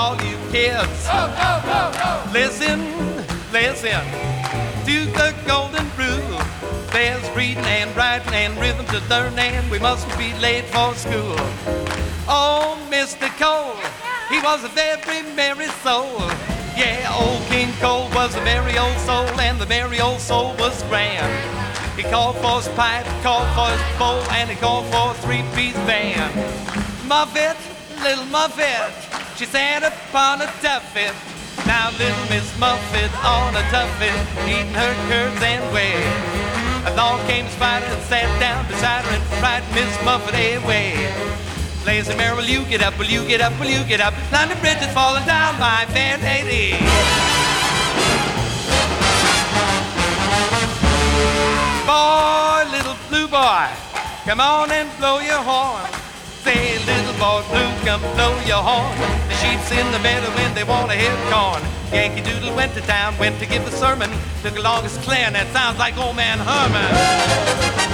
all you kids. Go, go, go, go. Listen, listen to the golden rule. There's reading and writing and rhythm to learn, and we mustn't be late for school. Oh, Mr. Cole, he was a very merry soul. Yeah, old King Cole was a merry old soul, and the merry old soul was grand. He called for his pipe, called for his bowl, and he called for a three-piece band. Muffet, little Muffet, she sat upon a tuffet. Now little Miss Muffet on a tuffet, eating her curds and whey. Along came Spider and sat down beside her and frightened Miss Muffet away. Lazy Mary, will you get up, will you get up, will you get up? London Bridge is falling down, my fair lady. Boy, little blue boy, come on and blow your horn. Say, little boy blue, come blow your horn. The sheep's in the meadow when they want to hear corn. Yankee Doodle went to town, went to give a sermon. Took along his Clarinet, sounds like old man Herman.